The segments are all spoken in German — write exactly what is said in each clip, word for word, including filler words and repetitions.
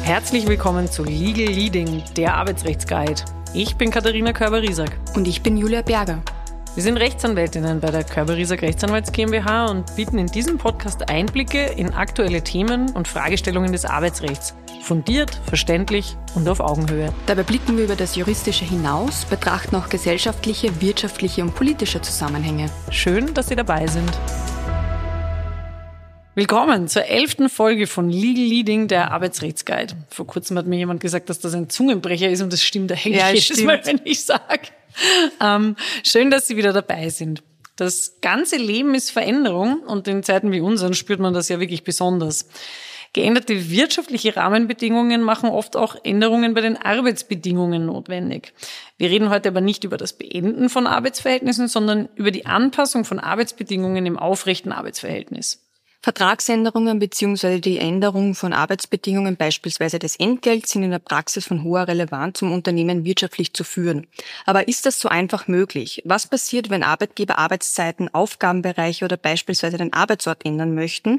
Herzlich willkommen zu Legal Leading, der Arbeitsrechtsguide. Ich bin Katharina Körber-Riesack. Und ich bin Julia Berger. Wir sind Rechtsanwältinnen bei der Körber-Riesack Rechtsanwalts GmbH und bieten in diesem Podcast Einblicke in aktuelle Themen und Fragestellungen des Arbeitsrechts. Fundiert, verständlich und auf Augenhöhe. Dabei blicken wir über das Juristische hinaus, betrachten auch gesellschaftliche, wirtschaftliche und politische Zusammenhänge. Schön, dass Sie dabei sind. Willkommen zur elften Folge von Legal Leading, der Arbeitsrechtsguide. Vor kurzem hat mir jemand gesagt, dass das ein Zungenbrecher ist und das stimmt eigentlich ja, jedes stimmt. Mal, wenn ich sage. Ähm, schön, dass Sie wieder dabei sind. Das ganze Leben ist Veränderung und in Zeiten wie unseren spürt man das ja wirklich besonders. Geänderte wirtschaftliche Rahmenbedingungen machen oft auch Änderungen bei den Arbeitsbedingungen notwendig. Wir reden heute aber nicht über das Beenden von Arbeitsverhältnissen, sondern über die Anpassung von Arbeitsbedingungen im aufrechten Arbeitsverhältnis. Vertragsänderungen bzw. die Änderung von Arbeitsbedingungen, beispielsweise des Entgelts, sind in der Praxis von hoher Relevanz, um Unternehmen wirtschaftlich zu führen. Aber ist das so einfach möglich? Was passiert, wenn Arbeitgeber Arbeitszeiten, Aufgabenbereiche oder beispielsweise den Arbeitsort ändern möchten?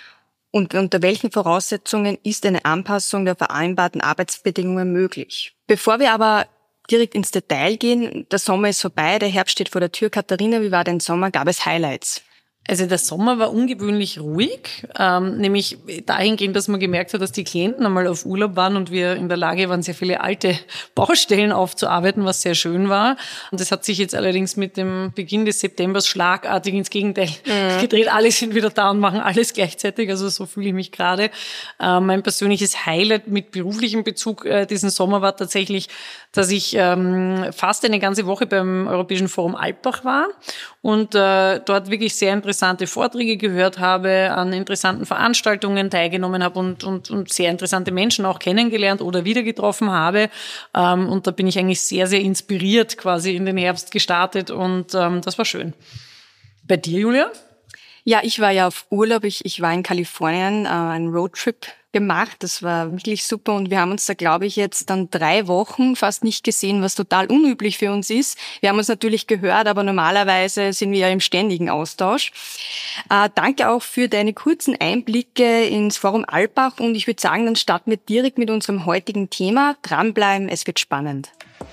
Und unter welchen Voraussetzungen ist eine Anpassung der vereinbarten Arbeitsbedingungen möglich? Bevor wir aber direkt ins Detail gehen, der Sommer ist vorbei, der Herbst steht vor der Tür. Katharina, wie war dein Sommer? Gab es Highlights? Also der Sommer war ungewöhnlich ruhig, ähm, nämlich dahingehend, dass man gemerkt hat, dass die Klienten einmal auf Urlaub waren und wir in der Lage waren, sehr viele alte Baustellen aufzuarbeiten, was sehr schön war. Und das hat sich jetzt allerdings mit dem Beginn des Septembers schlagartig ins Gegenteil mhm. gedreht. Alle sind wieder da und machen alles gleichzeitig, also so fühle ich mich gerade. Äh, mein persönliches Highlight mit beruflichem Bezug äh, diesen Sommer war tatsächlich, dass ich ähm, fast eine ganze Woche beim Europäischen Forum Alpbach war und äh, dort wirklich sehr interessante Vorträge gehört habe, an interessanten Veranstaltungen teilgenommen habe und, und, und sehr interessante Menschen auch kennengelernt oder wieder getroffen habe. Ähm, und da bin ich eigentlich sehr, sehr inspiriert quasi in den Herbst gestartet und ähm, das war schön. Bei dir, Julia? Ja, ich war ja auf Urlaub. Ich, ich war in Kalifornien, äh, einen Roadtrip gemacht. Das war wirklich super und wir haben uns da, glaube ich, jetzt dann drei Wochen fast nicht gesehen, was total unüblich für uns ist. Wir haben uns natürlich gehört, aber normalerweise sind wir ja im ständigen Austausch. Äh, danke auch für deine kurzen Einblicke ins Forum Alpbach und ich würde sagen, dann starten wir direkt mit unserem heutigen Thema. Dranbleiben, es wird spannend.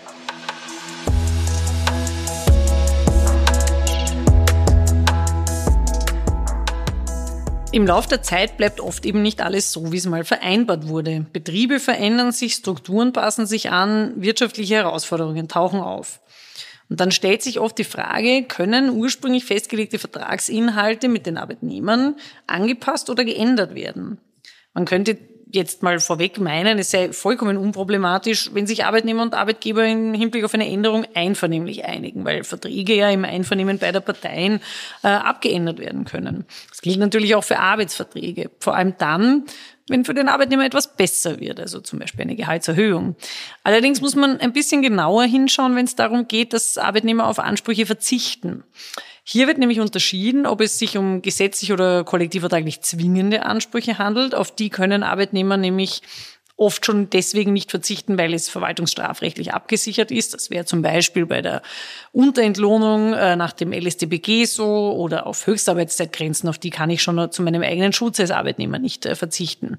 Im Laufe der Zeit bleibt oft eben nicht alles so, wie es mal vereinbart wurde. Betriebe verändern sich, Strukturen passen sich an, wirtschaftliche Herausforderungen tauchen auf. Und dann stellt sich oft die Frage, können ursprünglich festgelegte Vertragsinhalte mit den Arbeitnehmern angepasst oder geändert werden? Man könnte jetzt mal vorweg meinen, es sei vollkommen unproblematisch, wenn sich Arbeitnehmer und Arbeitgeber im Hinblick auf eine Änderung einvernehmlich einigen, weil Verträge ja im Einvernehmen beider Parteien äh, abgeändert werden können. Das gilt natürlich auch für Arbeitsverträge, vor allem dann, wenn für den Arbeitnehmer etwas besser wird, also zum Beispiel eine Gehaltserhöhung. Allerdings muss man ein bisschen genauer hinschauen, wenn es darum geht, dass Arbeitnehmer auf Ansprüche verzichten. Hier wird nämlich unterschieden, ob es sich um gesetzlich oder kollektivvertraglich zwingende Ansprüche handelt. Auf die können Arbeitnehmer nämlich oft schon deswegen nicht verzichten, weil es verwaltungsstrafrechtlich abgesichert ist. Das wäre zum Beispiel bei der Unterentlohnung äh, nach dem L S d B G so oder auf Höchstarbeitszeitgrenzen, auf die kann ich schon zu meinem eigenen Schutz als Arbeitnehmer nicht äh, verzichten.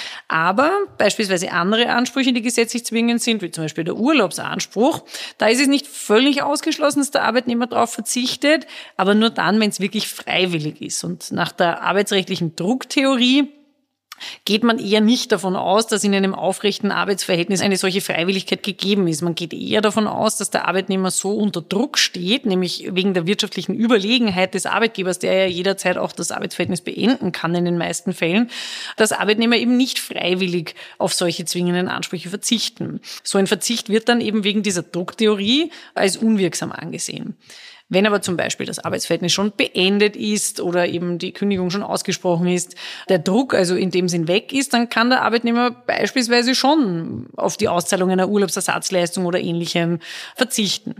Aber beispielsweise andere Ansprüche, die gesetzlich zwingend sind, wie zum Beispiel der Urlaubsanspruch, da ist es nicht völlig ausgeschlossen, dass der Arbeitnehmer darauf verzichtet, aber nur dann, wenn es wirklich freiwillig ist. Und nach der arbeitsrechtlichen Drucktheorie geht man eher nicht davon aus, dass in einem aufrechten Arbeitsverhältnis eine solche Freiwilligkeit gegeben ist. Man geht eher davon aus, dass der Arbeitnehmer so unter Druck steht, nämlich wegen der wirtschaftlichen Überlegenheit des Arbeitgebers, der ja jederzeit auch das Arbeitsverhältnis beenden kann in den meisten Fällen, dass Arbeitnehmer eben nicht freiwillig auf solche zwingenden Ansprüche verzichten. So ein Verzicht wird dann eben wegen dieser Drucktheorie als unwirksam angesehen. Wenn aber zum Beispiel das Arbeitsverhältnis schon beendet ist oder eben die Kündigung schon ausgesprochen ist, der Druck also in dem Sinn weg ist, dann kann der Arbeitnehmer beispielsweise schon auf die Auszahlung einer Urlaubsersatzleistung oder Ähnlichem verzichten.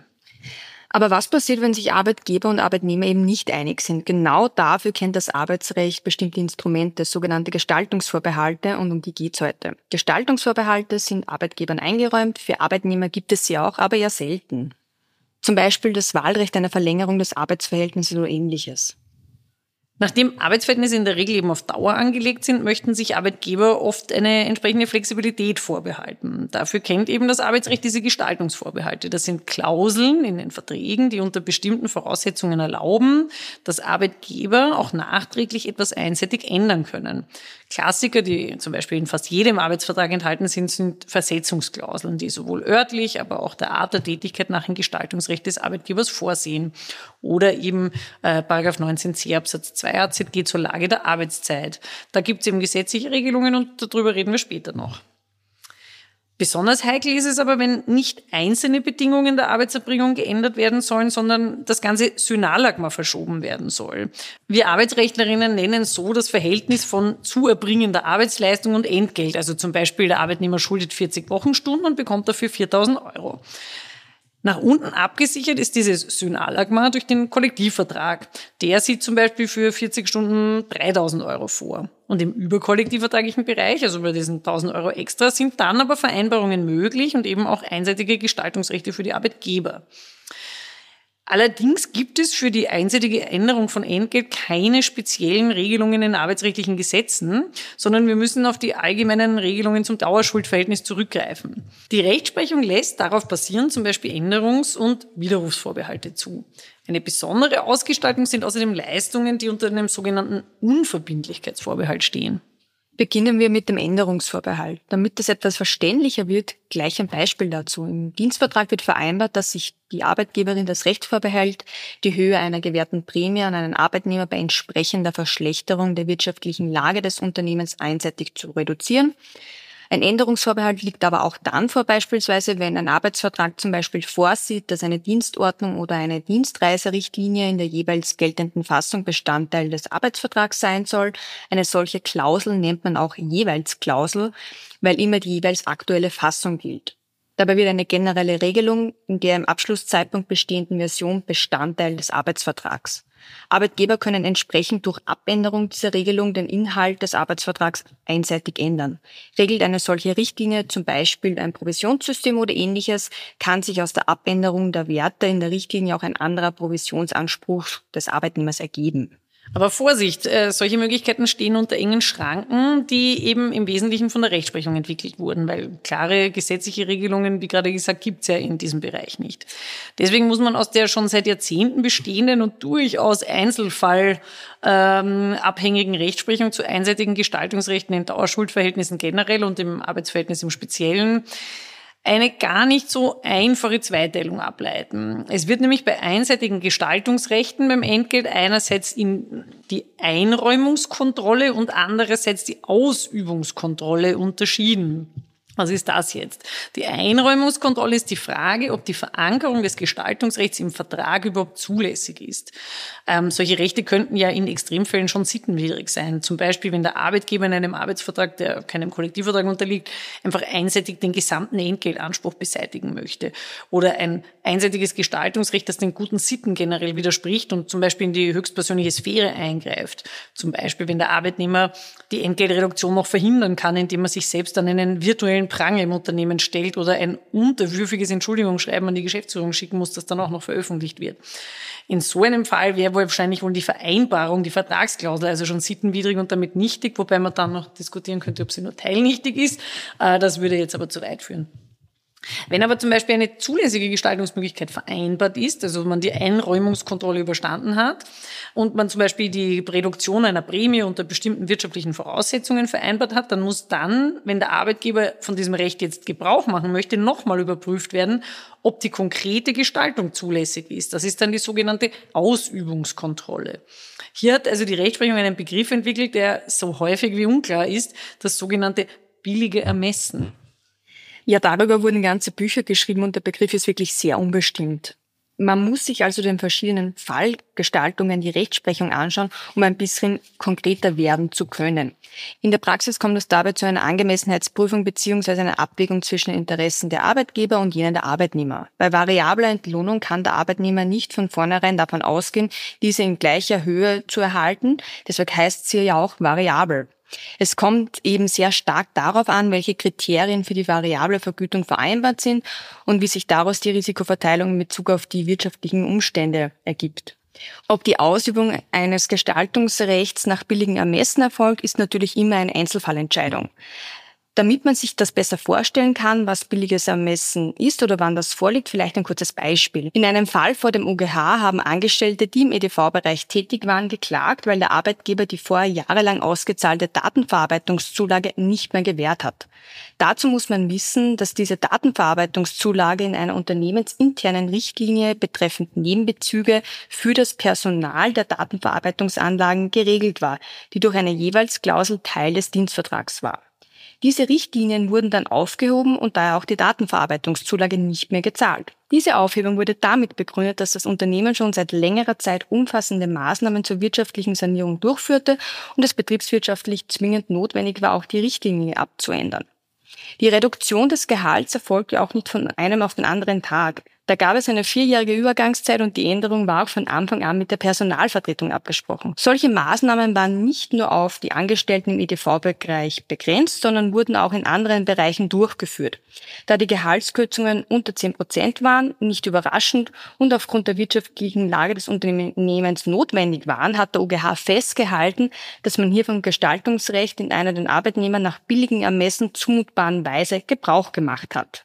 Aber was passiert, wenn sich Arbeitgeber und Arbeitnehmer eben nicht einig sind? Genau dafür kennt das Arbeitsrecht bestimmte Instrumente, sogenannte Gestaltungsvorbehalte, und um die geht's heute. Gestaltungsvorbehalte sind Arbeitgebern eingeräumt, für Arbeitnehmer gibt es sie auch, aber eher selten. Zum Beispiel das Wahlrecht einer Verlängerung des Arbeitsverhältnisses oder Ähnliches. Nachdem Arbeitsverhältnisse in der Regel eben auf Dauer angelegt sind, möchten sich Arbeitgeber oft eine entsprechende Flexibilität vorbehalten. Dafür kennt eben das Arbeitsrecht diese Gestaltungsvorbehalte. Das sind Klauseln in den Verträgen, die unter bestimmten Voraussetzungen erlauben, dass Arbeitgeber auch nachträglich etwas einseitig ändern können. Klassiker, die zum Beispiel in fast jedem Arbeitsvertrag enthalten sind, sind Versetzungsklauseln, die sowohl örtlich, aber auch der Art der Tätigkeit nach dem Gestaltungsrecht des Arbeitgebers vorsehen. Oder eben äh, Paragraph neunzehn c Absatz zwei A Z G zur Lage der Arbeitszeit. Da gibt es eben gesetzliche Regelungen und darüber reden wir später noch. Besonders heikel ist es aber, wenn nicht einzelne Bedingungen der Arbeitserbringung geändert werden sollen, sondern das ganze Synalagma verschoben werden soll. Wir Arbeitsrechtlerinnen nennen so das Verhältnis von zu erbringender Arbeitsleistung und Entgelt. Also zum Beispiel der Arbeitnehmer schuldet vierzig Wochenstunden und bekommt dafür viertausend Euro. Nach unten abgesichert ist dieses Synalagma durch den Kollektivvertrag. Der sieht zum Beispiel für vierzig Stunden dreitausend Euro vor. Und im überkollektivvertraglichen Bereich, also bei diesen tausend Euro extra, sind dann aber Vereinbarungen möglich und eben auch einseitige Gestaltungsrechte für die Arbeitgeber. Allerdings gibt es für die einseitige Änderung von Entgelt keine speziellen Regelungen in arbeitsrechtlichen Gesetzen, sondern wir müssen auf die allgemeinen Regelungen zum Dauerschuldverhältnis zurückgreifen. Die Rechtsprechung lässt darauf basieren zum Beispiel Änderungs- und Widerrufsvorbehalte zu. Eine besondere Ausgestaltung sind außerdem Leistungen, die unter einem sogenannten Unverbindlichkeitsvorbehalt stehen. Beginnen wir mit dem Änderungsvorbehalt. Damit das etwas verständlicher wird, gleich ein Beispiel dazu. Im Dienstvertrag wird vereinbart, dass sich die Arbeitgeberin das Recht vorbehält, die Höhe einer gewährten Prämie an einen Arbeitnehmer bei entsprechender Verschlechterung der wirtschaftlichen Lage des Unternehmens einseitig zu reduzieren. Ein Änderungsvorbehalt liegt aber auch dann vor, beispielsweise, wenn ein Arbeitsvertrag zum Beispiel vorsieht, dass eine Dienstordnung oder eine Dienstreiserichtlinie in der jeweils geltenden Fassung Bestandteil des Arbeitsvertrags sein soll. Eine solche Klausel nennt man auch Jeweils-Klausel, weil immer die jeweils aktuelle Fassung gilt. Dabei wird eine generelle Regelung in der im Abschlusszeitpunkt bestehenden Version Bestandteil des Arbeitsvertrags. Arbeitgeber können entsprechend durch Abänderung dieser Regelung den Inhalt des Arbeitsvertrags einseitig ändern. Regelt eine solche Richtlinie zum Beispiel ein Provisionssystem oder Ähnliches, kann sich aus der Abänderung der Werte in der Richtlinie auch ein anderer Provisionsanspruch des Arbeitnehmers ergeben. Aber Vorsicht, äh, solche Möglichkeiten stehen unter engen Schranken, die eben im Wesentlichen von der Rechtsprechung entwickelt wurden, weil klare gesetzliche Regelungen, wie gerade gesagt, gibt's ja in diesem Bereich nicht. Deswegen muss man aus der schon seit Jahrzehnten bestehenden und durchaus einzelfallabhängigen ähm, Rechtsprechung zu einseitigen Gestaltungsrechten in Dauerschuldverhältnissen generell und im Arbeitsverhältnis im Speziellen eine gar nicht so einfache Zweiteilung ableiten. Es wird nämlich bei einseitigen Gestaltungsrechten beim Entgelt einerseits in die Einräumungskontrolle und andererseits die Ausübungskontrolle unterschieden. Was ist das jetzt? Die Einräumungskontrolle ist die Frage, ob die Verankerung des Gestaltungsrechts im Vertrag überhaupt zulässig ist. Ähm, solche Rechte könnten ja in Extremfällen schon sittenwidrig sein. Zum Beispiel, wenn der Arbeitgeber in einem Arbeitsvertrag, der keinem Kollektivvertrag unterliegt, einfach einseitig den gesamten Entgeltanspruch beseitigen möchte. Oder ein einseitiges Gestaltungsrecht, das den guten Sitten generell widerspricht und zum Beispiel in die höchstpersönliche Sphäre eingreift. Zum Beispiel, wenn der Arbeitnehmer die Entgeltreduktion noch verhindern kann, indem er sich selbst an einen virtuellen Pranger im Unternehmen stellt oder ein unterwürfiges Entschuldigungsschreiben an die Geschäftsführung schicken muss, das dann auch noch veröffentlicht wird. In so einem Fall wäre wohl wahrscheinlich wohl die Vereinbarung, die Vertragsklausel, also schon sittenwidrig und damit nichtig, wobei man dann noch diskutieren könnte, ob sie nur teilnichtig ist. Das würde jetzt aber zu weit führen. Wenn aber zum Beispiel eine zulässige Gestaltungsmöglichkeit vereinbart ist, also man die Einräumungskontrolle überstanden hat und man zum Beispiel die Reduktion einer Prämie unter bestimmten wirtschaftlichen Voraussetzungen vereinbart hat, dann muss dann, wenn der Arbeitgeber von diesem Recht jetzt Gebrauch machen möchte, nochmal überprüft werden, ob die konkrete Gestaltung zulässig ist. Das ist dann die sogenannte Ausübungskontrolle. Hier hat also die Rechtsprechung einen Begriff entwickelt, der so häufig wie unklar ist, das sogenannte billige Ermessen. Ja, darüber wurden ganze Bücher geschrieben und der Begriff ist wirklich sehr unbestimmt. Man muss sich also den verschiedenen Fallgestaltungen die Rechtsprechung anschauen, um ein bisschen konkreter werden zu können. In der Praxis kommt es dabei zu einer Angemessenheitsprüfung bzw. einer Abwägung zwischen den Interessen der Arbeitgeber und jenen der Arbeitnehmer. Bei variabler Entlohnung kann der Arbeitnehmer nicht von vornherein davon ausgehen, diese in gleicher Höhe zu erhalten. Deshalb heißt sie ja auch variabel. Es kommt eben sehr stark darauf an, welche Kriterien für die variable Vergütung vereinbart sind und wie sich daraus die Risikoverteilung in Bezug auf die wirtschaftlichen Umstände ergibt. Ob die Ausübung eines Gestaltungsrechts nach billigem Ermessen erfolgt, ist natürlich immer eine Einzelfallentscheidung. Damit man sich das besser vorstellen kann, was billiges Ermessen ist oder wann das vorliegt, vielleicht ein kurzes Beispiel. In einem Fall vor dem O G H haben Angestellte, die im E D V-Bereich tätig waren, geklagt, weil der Arbeitgeber die vorher jahrelang ausgezahlte Datenverarbeitungszulage nicht mehr gewährt hat. Dazu muss man wissen, dass diese Datenverarbeitungszulage in einer unternehmensinternen Richtlinie betreffend Nebenbezüge für das Personal der Datenverarbeitungsanlagen geregelt war, die durch eine jeweils Klausel Teil des Dienstvertrags war. Diese Richtlinien wurden dann aufgehoben und daher auch die Datenverarbeitungszulage nicht mehr gezahlt. Diese Aufhebung wurde damit begründet, dass das Unternehmen schon seit längerer Zeit umfassende Maßnahmen zur wirtschaftlichen Sanierung durchführte und es betriebswirtschaftlich zwingend notwendig war, auch die Richtlinie abzuändern. Die Reduktion des Gehalts erfolgte auch nicht von einem auf den anderen Tag. Da gab es eine vierjährige Übergangszeit und die Änderung war auch von Anfang an mit der Personalvertretung abgesprochen. Solche Maßnahmen waren nicht nur auf die Angestellten im E D V-Bereich begrenzt, sondern wurden auch in anderen Bereichen durchgeführt. Da die Gehaltskürzungen unter zehn Prozent waren, nicht überraschend und aufgrund der wirtschaftlichen Lage des Unternehmens notwendig waren, hat der O G H festgehalten, dass man hier vom Gestaltungsrecht in einer den Arbeitnehmern nach billigem Ermessen zumutbaren Weise Gebrauch gemacht hat.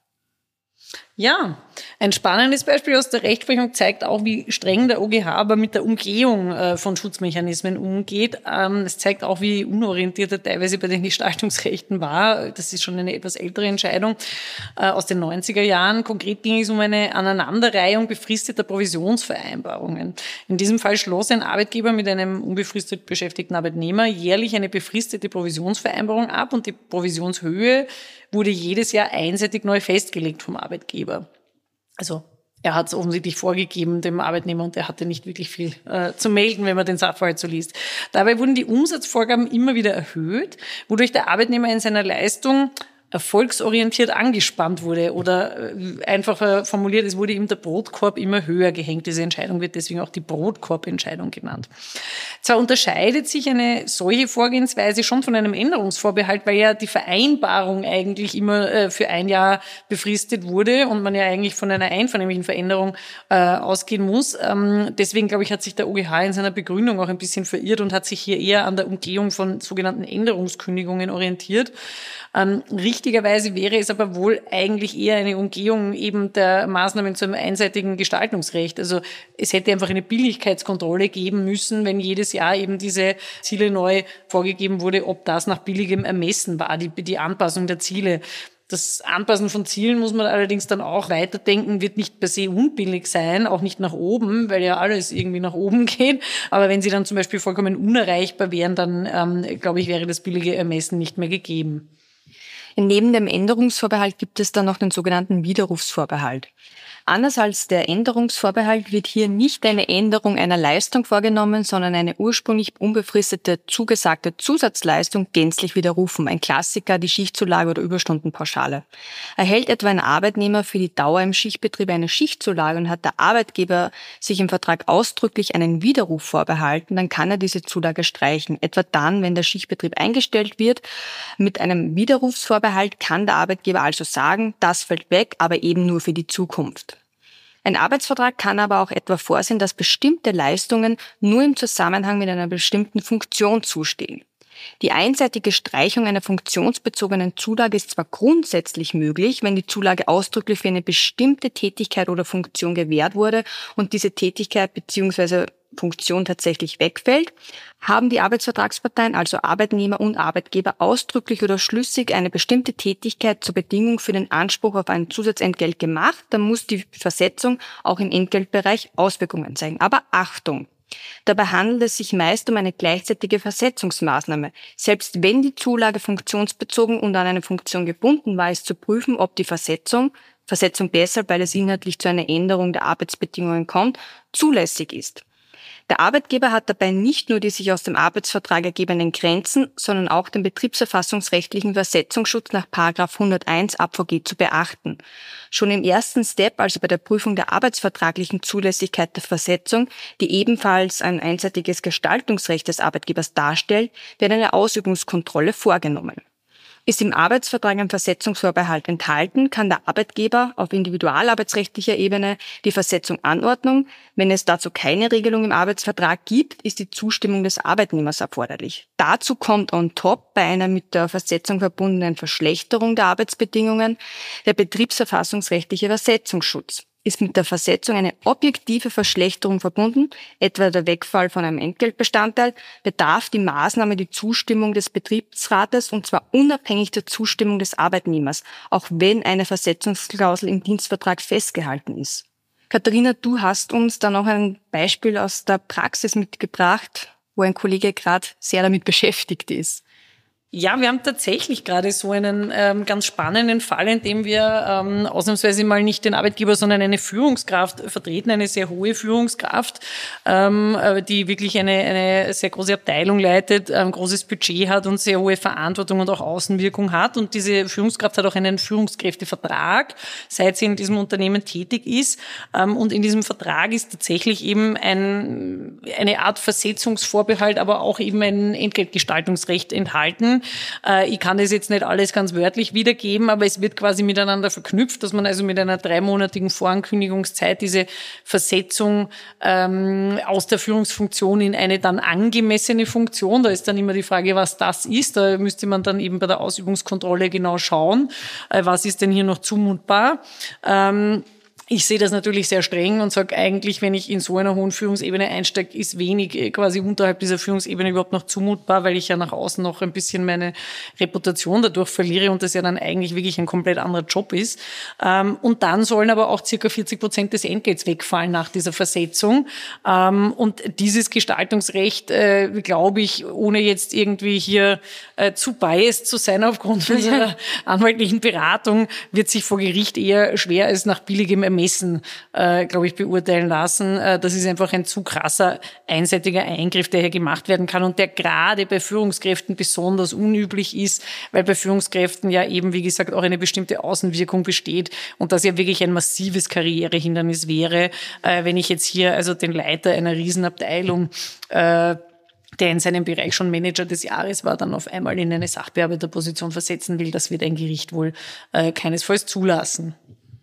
Ja, ein spannendes Beispiel aus der Rechtsprechung zeigt auch, wie streng der O G H aber mit der Umgehung äh, von Schutzmechanismen umgeht. Ähm, es zeigt auch, wie unorientiert er teilweise bei den Gestaltungsrechten war. Das ist schon eine etwas ältere Entscheidung äh, aus den neunziger Jahren. Konkret ging es um eine Aneinanderreihung befristeter Provisionsvereinbarungen. In diesem Fall schloss ein Arbeitgeber mit einem unbefristet beschäftigten Arbeitnehmer jährlich eine befristete Provisionsvereinbarung ab und die Provisionshöhe wurde jedes Jahr einseitig neu festgelegt vom Arbeitgeber. Also er hat es offensichtlich vorgegeben dem Arbeitnehmer und er hatte nicht wirklich viel äh, zu melden, wenn man den Sachverhalt so liest. Dabei wurden die Umsatzvorgaben immer wieder erhöht, wodurch der Arbeitnehmer in seiner Leistung erfolgsorientiert angespannt wurde oder einfach formuliert, es wurde ihm der Brotkorb immer höher gehängt. Diese Entscheidung wird deswegen auch die Brotkorbentscheidung genannt. Zwar unterscheidet sich eine solche Vorgehensweise schon von einem Änderungsvorbehalt, weil ja die Vereinbarung eigentlich immer für ein Jahr befristet wurde und man ja eigentlich von einer einvernehmlichen Veränderung ausgehen muss. Deswegen, glaube ich, hat sich der O G H in seiner Begründung auch ein bisschen verirrt und hat sich hier eher an der Umgehung von sogenannten Änderungskündigungen orientiert. Ähm, richtigerweise wäre es aber wohl eigentlich eher eine Umgehung eben der Maßnahmen zum einseitigen Gestaltungsrecht. Also es hätte einfach eine Billigkeitskontrolle geben müssen, wenn jedes Jahr eben diese Ziele neu vorgegeben wurde, ob das nach billigem Ermessen war, die, die Anpassung der Ziele. Das Anpassen von Zielen muss man allerdings dann auch weiterdenken, wird nicht per se unbillig sein, auch nicht nach oben, weil ja alles irgendwie nach oben geht. Aber wenn sie dann zum Beispiel vollkommen unerreichbar wären, dann ähm, glaube ich, wäre das billige Ermessen nicht mehr gegeben. Neben dem Änderungsvorbehalt gibt es dann noch den sogenannten Widerrufsvorbehalt. Anders als der Änderungsvorbehalt wird hier nicht eine Änderung einer Leistung vorgenommen, sondern eine ursprünglich unbefristete zugesagte Zusatzleistung gänzlich widerrufen. Ein Klassiker, die Schichtzulage oder Überstundenpauschale. Erhält etwa ein Arbeitnehmer für die Dauer im Schichtbetrieb eine Schichtzulage und hat der Arbeitgeber sich im Vertrag ausdrücklich einen Widerruf vorbehalten, dann kann er diese Zulage streichen. Etwa dann, wenn der Schichtbetrieb eingestellt wird. Mit einem Widerrufsvorbehalt kann der Arbeitgeber also sagen, das fällt weg, aber eben nur für die Zukunft. Ein Arbeitsvertrag kann aber auch etwa vorsehen, dass bestimmte Leistungen nur im Zusammenhang mit einer bestimmten Funktion zustehen. Die einseitige Streichung einer funktionsbezogenen Zulage ist zwar grundsätzlich möglich, wenn die Zulage ausdrücklich für eine bestimmte Tätigkeit oder Funktion gewährt wurde und diese Tätigkeit bzw. Funktion tatsächlich wegfällt, haben die Arbeitsvertragsparteien, also Arbeitnehmer und Arbeitgeber, ausdrücklich oder schlüssig eine bestimmte Tätigkeit zur Bedingung für den Anspruch auf ein Zusatzentgelt gemacht, dann muss die Versetzung auch im Entgeltbereich Auswirkungen zeigen. Aber Achtung! Dabei handelt es sich meist um eine gleichzeitige Versetzungsmaßnahme. Selbst wenn die Zulage funktionsbezogen und an eine Funktion gebunden war, ist zu prüfen, ob die Versetzung, Versetzung deshalb, weil es inhaltlich zu einer Änderung der Arbeitsbedingungen kommt, zulässig ist. Der Arbeitgeber hat dabei nicht nur die sich aus dem Arbeitsvertrag ergebenden Grenzen, sondern auch den betriebsverfassungsrechtlichen Versetzungsschutz nach Paragraph hunderteins A V G zu beachten. Schon im ersten Step, also bei der Prüfung der arbeitsvertraglichen Zulässigkeit der Versetzung, die ebenfalls ein einseitiges Gestaltungsrecht des Arbeitgebers darstellt, wird eine Ausübungskontrolle vorgenommen. Ist im Arbeitsvertrag ein Versetzungsvorbehalt enthalten, kann der Arbeitgeber auf individualarbeitsrechtlicher Ebene die Versetzung anordnen. Wenn es dazu keine Regelung im Arbeitsvertrag gibt, ist die Zustimmung des Arbeitnehmers erforderlich. Dazu kommt on top bei einer mit der Versetzung verbundenen Verschlechterung der Arbeitsbedingungen der betriebsverfassungsrechtliche Versetzungsschutz. Ist mit der Versetzung eine objektive Verschlechterung verbunden, etwa der Wegfall von einem Entgeltbestandteil, bedarf die Maßnahme die Zustimmung des Betriebsrates und zwar unabhängig der Zustimmung des Arbeitnehmers, auch wenn eine Versetzungsklausel im Dienstvertrag festgehalten ist. Katharina, du hast uns da noch ein Beispiel aus der Praxis mitgebracht, wo ein Kollege gerade sehr damit beschäftigt ist. Ja, wir haben tatsächlich gerade so einen ähm, ganz spannenden Fall, in dem wir ähm, ausnahmsweise mal nicht den Arbeitgeber, sondern eine Führungskraft vertreten, eine sehr hohe Führungskraft, ähm, die wirklich eine, eine sehr große Abteilung leitet, ein großes Budget hat und sehr hohe Verantwortung und auch Außenwirkung hat. Und diese Führungskraft hat auch einen Führungskräftevertrag, seit sie in diesem Unternehmen tätig ist. Ähm, und in diesem Vertrag ist tatsächlich eben ein, eine Art Versetzungsvorbehalt, aber auch eben ein Entgeltgestaltungsrecht enthalten. Ich kann das jetzt nicht alles ganz wörtlich wiedergeben, aber es wird quasi miteinander verknüpft, dass man also mit einer dreimonatigen Vorankündigungszeit diese Versetzung ähm, aus der Führungsfunktion in eine dann angemessene Funktion, da ist dann immer die Frage, was das ist, da müsste man dann eben bei der Ausübungskontrolle genau schauen, äh, was ist denn hier noch zumutbar. Ähm, Ich sehe das natürlich sehr streng und sage eigentlich, wenn ich in so einer hohen Führungsebene einsteige, ist wenig quasi unterhalb dieser Führungsebene überhaupt noch zumutbar, weil ich ja nach außen noch ein bisschen meine Reputation dadurch verliere und das ja dann eigentlich wirklich ein komplett anderer Job ist. Und dann sollen aber auch circa vierzig Prozent des Entgelts wegfallen nach dieser Versetzung. Und dieses Gestaltungsrecht, glaube ich, ohne jetzt irgendwie hier zu biased zu sein aufgrund unserer anwaltlichen Beratung, wird sich vor Gericht eher schwer als nach billigem Ermessen, äh, glaube ich, beurteilen lassen. Äh, das ist einfach ein zu krasser, einseitiger Eingriff, der hier gemacht werden kann und der gerade bei Führungskräften besonders unüblich ist, weil bei Führungskräften ja eben, wie gesagt, auch eine bestimmte Außenwirkung besteht und das ja wirklich ein massives Karrierehindernis wäre, äh, wenn ich jetzt hier also den Leiter einer Riesenabteilung äh, der in seinem Bereich schon Manager des Jahres war, dann auf einmal in eine Sachbearbeiterposition versetzen will. Das wird ein Gericht wohl äh, keinesfalls zulassen.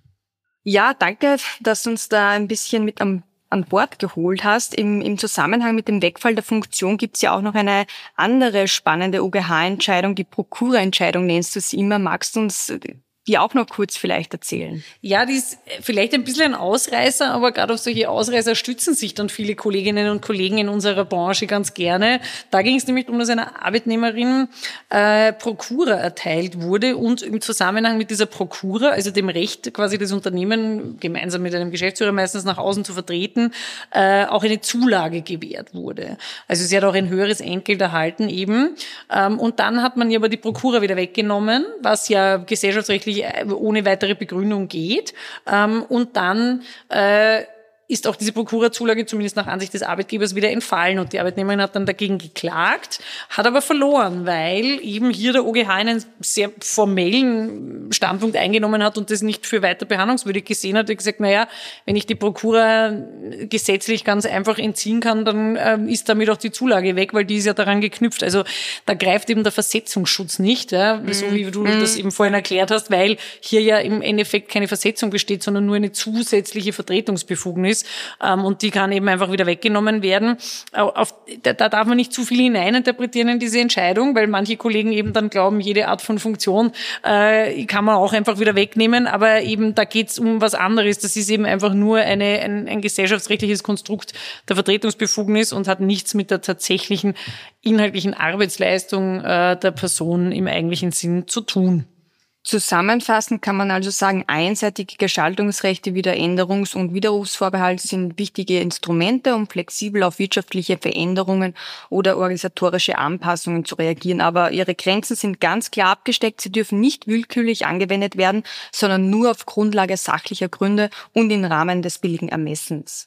Ja, danke, dass du uns da ein bisschen mit am, an Bord geholt hast. Im, im Zusammenhang mit dem Wegfall der Funktion gibt es ja auch noch eine andere spannende O G H-Entscheidung, die Prokura-Entscheidung nennst du sie immer. Magst du uns die auch noch kurz vielleicht erzählen? Ja, die ist vielleicht ein bisschen ein Ausreißer, aber gerade auf solche Ausreißer stützen sich dann viele Kolleginnen und Kollegen in unserer Branche ganz gerne. Da ging es nämlich darum, dass einer Arbeitnehmerin äh, Prokura erteilt wurde und im Zusammenhang mit dieser Prokura, also dem Recht quasi das Unternehmen gemeinsam mit einem Geschäftsführer meistens nach außen zu vertreten, äh, auch eine Zulage gewährt wurde. Also sie hat auch ein höheres Entgelt erhalten eben. Ähm, und dann hat man ihr aber die Prokura wieder weggenommen, was ja gesellschaftsrechtlich ohne weitere Begründung geht. Und dann äh, ist auch diese Prokura-Zulage zumindest nach Ansicht des Arbeitgebers wieder entfallen. Und die Arbeitnehmerin hat dann dagegen geklagt, hat aber verloren, weil eben hier der O G H einen sehr formellen Standpunkt eingenommen hat und das nicht für weiter behandlungswürdig gesehen hat. Er hat gesagt, naja, wenn ich die Prokura gesetzlich ganz einfach entziehen kann, dann äh, ist damit auch die Zulage weg, weil die ist ja daran geknüpft. Also da greift eben der Versetzungsschutz nicht, ja, mm. so wie du mm. das eben vorhin erklärt hast, weil hier ja im Endeffekt keine Versetzung besteht, sondern nur eine zusätzliche Vertretungsbefugnis. Und die kann eben einfach wieder weggenommen werden. Auf, da, da darf man nicht zu viel hineininterpretieren in diese Entscheidung, weil manche Kollegen eben dann glauben, jede Art von Funktion äh, kann man auch einfach wieder wegnehmen. Aber eben da geht es um was anderes. Das ist eben einfach nur eine, ein, ein gesellschaftsrechtliches Konstrukt der Vertretungsbefugnis und hat nichts mit der tatsächlichen inhaltlichen Arbeitsleistung äh, der Person im eigentlichen Sinn zu tun. Zusammenfassend kann man also sagen, einseitige Gestaltungsrechte wie der Änderungs- und Widerrufsvorbehalt sind wichtige Instrumente, um flexibel auf wirtschaftliche Veränderungen oder organisatorische Anpassungen zu reagieren. Aber ihre Grenzen sind ganz klar abgesteckt. Sie dürfen nicht willkürlich angewendet werden, sondern nur auf Grundlage sachlicher Gründe und im Rahmen des billigen Ermessens.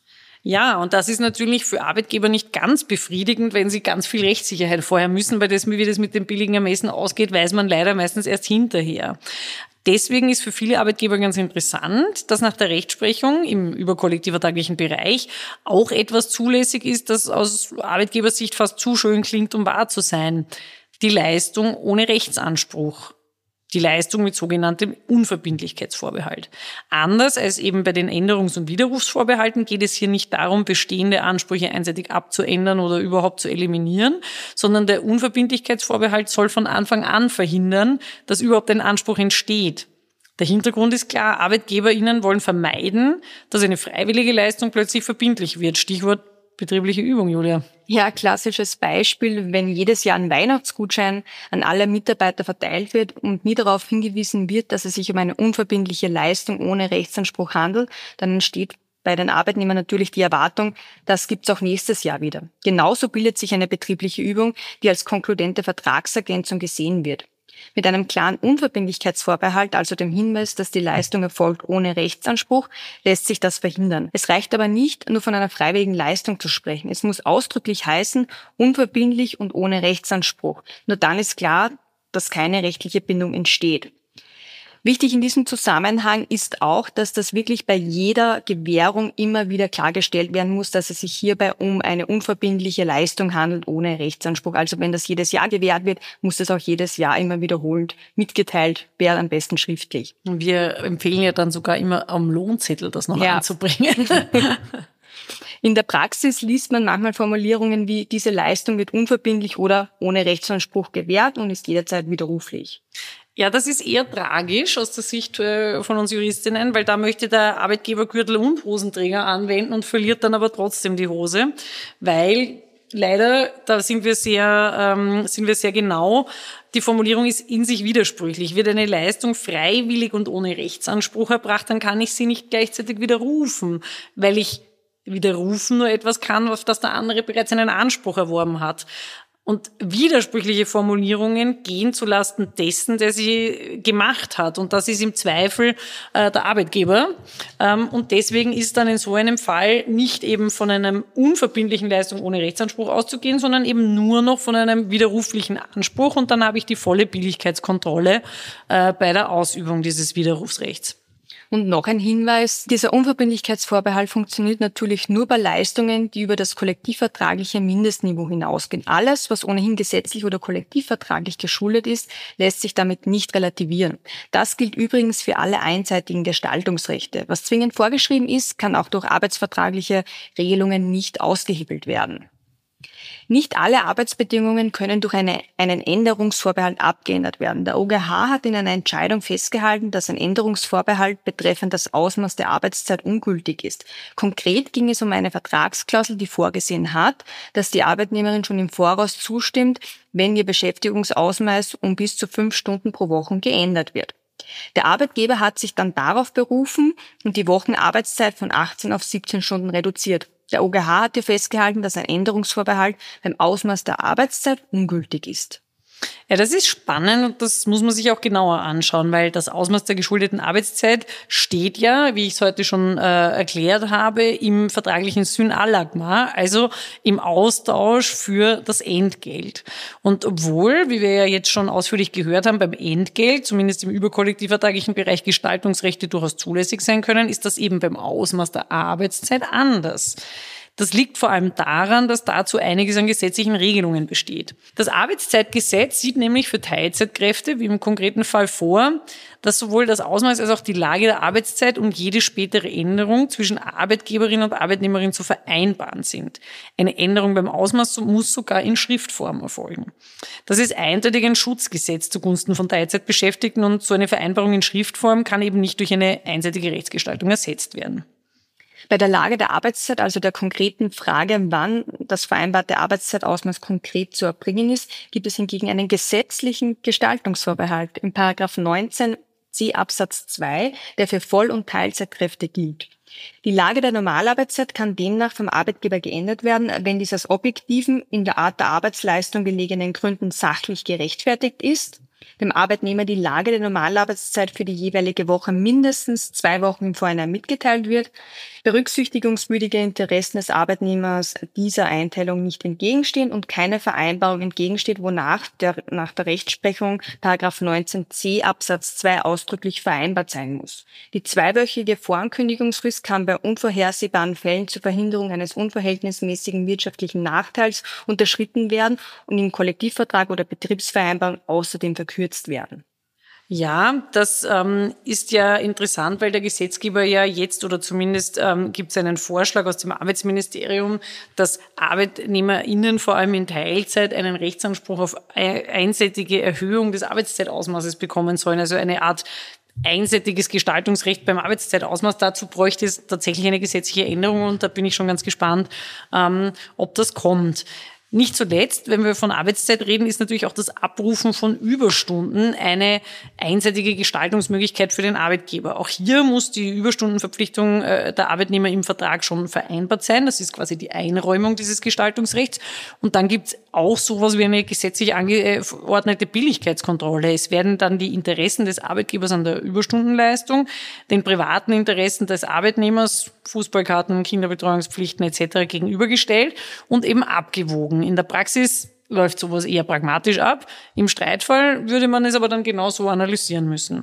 Ja, und das ist natürlich für Arbeitgeber nicht ganz befriedigend, wenn sie ganz viel Rechtssicherheit vorher müssen, weil das, wie das mit dem billigen Ermessen ausgeht, weiß man leider meistens erst hinterher. Deswegen ist für viele Arbeitgeber ganz interessant, dass nach der Rechtsprechung im überkollektivvertraglichen Bereich auch etwas zulässig ist, das aus Arbeitgebersicht fast zu schön klingt, um wahr zu sein. die Leistung ohne Rechtsanspruch. Die Leistung mit sogenanntem Unverbindlichkeitsvorbehalt. Anders als eben bei den Änderungs- und Widerrufsvorbehalten geht es hier nicht darum, bestehende Ansprüche einseitig abzuändern oder überhaupt zu eliminieren, sondern der Unverbindlichkeitsvorbehalt soll von Anfang an verhindern, dass überhaupt ein Anspruch entsteht. Der Hintergrund ist klar, ArbeitgeberInnen wollen vermeiden, dass eine freiwillige Leistung plötzlich verbindlich wird. Stichwort betriebliche Übung, Julia. Ja, klassisches Beispiel, wenn jedes Jahr ein Weihnachtsgutschein an alle Mitarbeiter verteilt wird und nie darauf hingewiesen wird, dass es sich um eine unverbindliche Leistung ohne Rechtsanspruch handelt, dann entsteht bei den Arbeitnehmern natürlich die Erwartung, das gibt's auch nächstes Jahr wieder. Genauso bildet sich eine betriebliche Übung, die als konkludente Vertragsergänzung gesehen wird. Mit einem klaren Unverbindlichkeitsvorbehalt, also dem Hinweis, dass die Leistung erfolgt ohne Rechtsanspruch, lässt sich das verhindern. Es reicht aber nicht, nur von einer freiwilligen Leistung zu sprechen. Es muss ausdrücklich heißen, unverbindlich und ohne Rechtsanspruch. Nur dann ist klar, dass keine rechtliche Bindung entsteht. Wichtig in diesem Zusammenhang ist auch, dass das wirklich bei jeder Gewährung immer wieder klargestellt werden muss, dass es sich hierbei um eine unverbindliche Leistung handelt ohne Rechtsanspruch. Also wenn das jedes Jahr gewährt wird, muss das auch jedes Jahr immer wiederholend mitgeteilt werden, am besten schriftlich. Und wir empfehlen ja dann sogar immer am Lohnzettel das noch ja. anzubringen. In der Praxis liest man manchmal Formulierungen wie, diese Leistung wird unverbindlich oder ohne Rechtsanspruch gewährt und ist jederzeit widerruflich. Ja, das ist eher tragisch aus der Sicht von uns Juristinnen, weil da möchte der Arbeitgeber Gürtel und Hosenträger anwenden und verliert dann aber trotzdem die Hose, weil leider, da sind wir sehr, ähm, sind wir sehr genau, die Formulierung ist in sich widersprüchlich. Wird eine Leistung freiwillig und ohne Rechtsanspruch erbracht, dann kann ich sie nicht gleichzeitig widerrufen, weil ich widerrufen nur etwas kann, auf das der andere bereits einen Anspruch erworben hat. Und widersprüchliche Formulierungen gehen zulasten dessen, der sie gemacht hat. Und das ist im Zweifel äh, der Arbeitgeber. Ähm, und deswegen ist dann in so einem Fall nicht eben von einem unverbindlichen Leistung ohne Rechtsanspruch auszugehen, sondern eben nur noch von einem widerruflichen Anspruch. Und dann habe ich die volle Billigkeitskontrolle äh, bei der Ausübung dieses Widerrufsrechts. Und noch ein Hinweis, dieser Unverbindlichkeitsvorbehalt funktioniert natürlich nur bei Leistungen, die über das kollektivvertragliche Mindestniveau hinausgehen. Alles, was ohnehin gesetzlich oder kollektivvertraglich geschuldet ist, lässt sich damit nicht relativieren. Das gilt übrigens für alle einseitigen Gestaltungsrechte. Was zwingend vorgeschrieben ist, kann auch durch arbeitsvertragliche Regelungen nicht ausgehebelt werden. Nicht alle Arbeitsbedingungen können durch eine, einen Änderungsvorbehalt abgeändert werden. Der O G H hat in einer Entscheidung festgehalten, dass ein Änderungsvorbehalt betreffend das Ausmaß der Arbeitszeit ungültig ist. Konkret ging es um eine Vertragsklausel, die vorgesehen hat, dass die Arbeitnehmerin schon im Voraus zustimmt, wenn ihr Beschäftigungsausmaß um bis zu fünf Stunden pro Woche geändert wird. Der Arbeitgeber hat sich dann darauf berufen und die Wochenarbeitszeit von achtzehn auf siebzehn Stunden reduziert. Der O G H hat hier festgehalten, dass ein Änderungsvorbehalt beim Ausmaß der Arbeitszeit ungültig ist. Ja, das ist spannend und das muss man sich auch genauer anschauen, weil das Ausmaß der geschuldeten Arbeitszeit steht ja, wie ich es heute schon äh, erklärt habe, im vertraglichen Synallagma, also im Austausch für das Entgelt. Und obwohl, wie wir ja jetzt schon ausführlich gehört haben, beim Entgelt, zumindest im überkollektivvertraglichen Bereich Gestaltungsrechte durchaus zulässig sein können, ist das eben beim Ausmaß der Arbeitszeit anders. Das liegt vor allem daran, dass dazu einiges an gesetzlichen Regelungen besteht. Das Arbeitszeitgesetz sieht nämlich für Teilzeitkräfte, wie im konkreten Fall vor, dass sowohl das Ausmaß als auch die Lage der Arbeitszeit und jede spätere Änderung zwischen Arbeitgeberin und Arbeitnehmerin zu vereinbaren sind. Eine Änderung beim Ausmaß muss sogar in Schriftform erfolgen. Das ist eindeutig ein Schutzgesetz zugunsten von Teilzeitbeschäftigten und so eine Vereinbarung in Schriftform kann eben nicht durch eine einseitige Rechtsgestaltung ersetzt werden. Bei der Lage der Arbeitszeit, also der konkreten Frage, wann das vereinbarte Arbeitszeitausmaß konkret zu erbringen ist, gibt es hingegen einen gesetzlichen Gestaltungsvorbehalt im Paragraph neunzehn c Absatz zwei, der für Voll- und Teilzeitkräfte gilt. Die Lage der Normalarbeitszeit kann demnach vom Arbeitgeber geändert werden, wenn dies aus objektiven, in der Art der Arbeitsleistung gelegenen Gründen sachlich gerechtfertigt ist Dem Arbeitnehmer die Lage der Normalarbeitszeit für die jeweilige Woche mindestens zwei Wochen im Vorhinein mitgeteilt wird, berücksichtigungswürdige Interessen des Arbeitnehmers dieser Einteilung nicht entgegenstehen und keine Vereinbarung entgegensteht, wonach der, nach der Rechtsprechung Paragraph neunzehn c Absatz zwei ausdrücklich vereinbart sein muss. Die zweiwöchige Vorankündigungsfrist kann bei unvorhersehbaren Fällen zur Verhinderung eines unverhältnismäßigen wirtschaftlichen Nachteils unterschritten werden und im Kollektivvertrag oder Betriebsvereinbarung außerdem verkürzt werden. Ja, das ähm, ist ja interessant, weil der Gesetzgeber ja jetzt oder zumindest ähm, gibt es einen Vorschlag aus dem Arbeitsministerium, dass ArbeitnehmerInnen vor allem in Teilzeit einen Rechtsanspruch auf einseitige Erhöhung des Arbeitszeitausmaßes bekommen sollen, also eine Art einseitiges Gestaltungsrecht beim Arbeitszeitausmaß. Dazu bräuchte es tatsächlich eine gesetzliche Änderung und da bin ich schon ganz gespannt, ähm, ob das kommt. Nicht zuletzt, wenn wir von Arbeitszeit reden, ist natürlich auch das Abrufen von Überstunden eine einseitige Gestaltungsmöglichkeit für den Arbeitgeber. Auch hier muss die Überstundenverpflichtung der Arbeitnehmer im Vertrag schon vereinbart sein. Das ist quasi die Einräumung dieses Gestaltungsrechts. Und dann gibt es auch sowas wie eine gesetzlich angeordnete Billigkeitskontrolle. Es werden dann die Interessen des Arbeitgebers an der Überstundenleistung, den privaten Interessen des Arbeitnehmers, Fußballkarten, Kinderbetreuungspflichten et cetera gegenübergestellt und eben abgewogen. In der Praxis läuft sowas eher pragmatisch ab. Im Streitfall würde man es aber dann genauso analysieren müssen.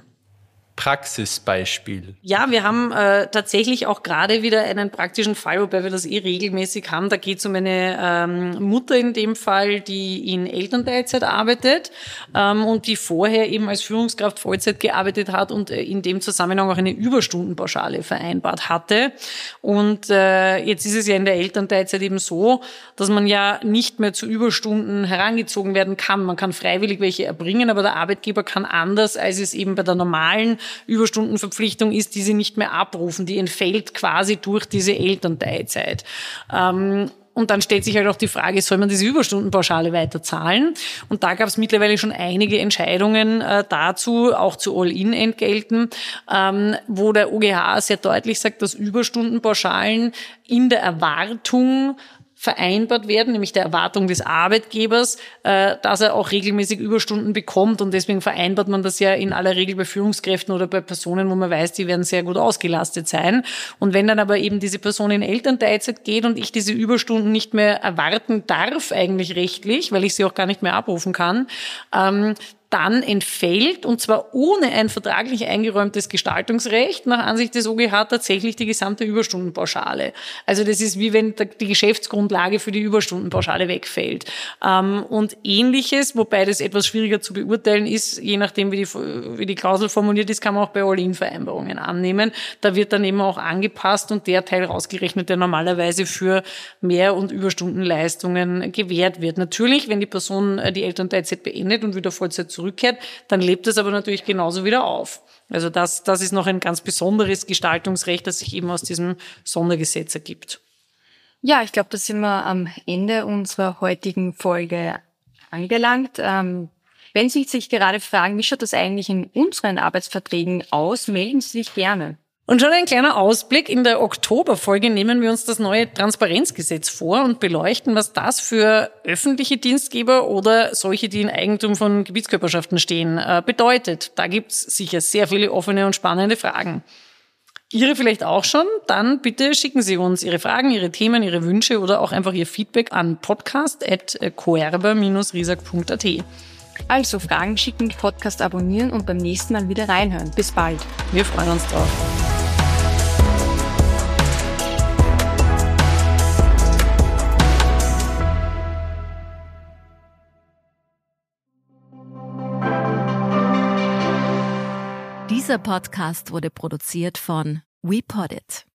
Praxisbeispiel. Ja, wir haben äh, tatsächlich auch gerade wieder einen praktischen Fall, wobei wir das eh regelmäßig haben. Da geht es um eine ähm, Mutter in dem Fall, die in Elternteilzeit arbeitet ähm, und die vorher eben als Führungskraft Vollzeit gearbeitet hat und äh, in dem Zusammenhang auch eine Überstundenpauschale vereinbart hatte. Und äh, jetzt ist es ja in der Elternteilzeit eben so, dass man ja nicht mehr zu Überstunden herangezogen werden kann. Man kann freiwillig welche erbringen, aber der Arbeitgeber kann anders, als es eben bei der normalen Überstundenverpflichtung ist, die sie nicht mehr abrufen. Die entfällt quasi durch diese Elternteilzeit. Ähm, Und dann stellt sich halt auch die Frage, soll man diese Überstundenpauschale weiter zahlen? Und da gab es mittlerweile schon einige Entscheidungen äh, dazu, auch zu All-In-Entgelten, ähm, wo der O G H sehr deutlich sagt, dass Überstundenpauschalen in der Erwartung vereinbart werden, nämlich der Erwartung des Arbeitgebers, äh, dass er auch regelmäßig Überstunden bekommt. Und deswegen vereinbart man das ja in aller Regel bei Führungskräften oder bei Personen, wo man weiß, die werden sehr gut ausgelastet sein. Und wenn dann aber eben diese Person in Elternteilzeit geht und ich diese Überstunden nicht mehr erwarten darf, eigentlich rechtlich, weil ich sie auch gar nicht mehr abrufen kann, ähm, dann entfällt, und zwar ohne ein vertraglich eingeräumtes Gestaltungsrecht, nach Ansicht des O G H tatsächlich die gesamte Überstundenpauschale. Also das ist wie wenn die Geschäftsgrundlage für die Überstundenpauschale wegfällt. Und Ähnliches, wobei das etwas schwieriger zu beurteilen ist, je nachdem wie die, wie die Klausel formuliert ist, kann man auch bei All-In-Vereinbarungen annehmen. Da wird dann eben auch angepasst und der Teil rausgerechnet, der normalerweise für Mehr- und Überstundenleistungen gewährt wird. Natürlich, wenn die Person die Elternteilzeit beendet und wieder Vollzeit zurückkehrt, dann lebt es aber natürlich genauso wieder auf. Also das, das ist noch ein ganz besonderes Gestaltungsrecht, das sich eben aus diesem Sondergesetz ergibt. Ja, ich glaube, da sind wir am Ende unserer heutigen Folge angelangt. Ähm, wenn Sie sich gerade fragen, wie schaut das eigentlich in unseren Arbeitsverträgen aus, melden Sie sich gerne. Und schon ein kleiner Ausblick. In der Oktoberfolge nehmen wir uns das neue Transparenzgesetz vor und beleuchten, was das für öffentliche Dienstgeber oder solche, die in Eigentum von Gebietskörperschaften stehen, bedeutet. Da gibt's sicher sehr viele offene und spannende Fragen. Ihre vielleicht auch schon? Dann bitte schicken Sie uns Ihre Fragen, Ihre Themen, Ihre Wünsche oder auch einfach Ihr Feedback an podcast at coerber dash risag punkt at. Also Fragen schicken, Podcast abonnieren und beim nächsten Mal wieder reinhören. Bis bald. Wir freuen uns drauf. Dieser Podcast wurde produziert von WePoddit.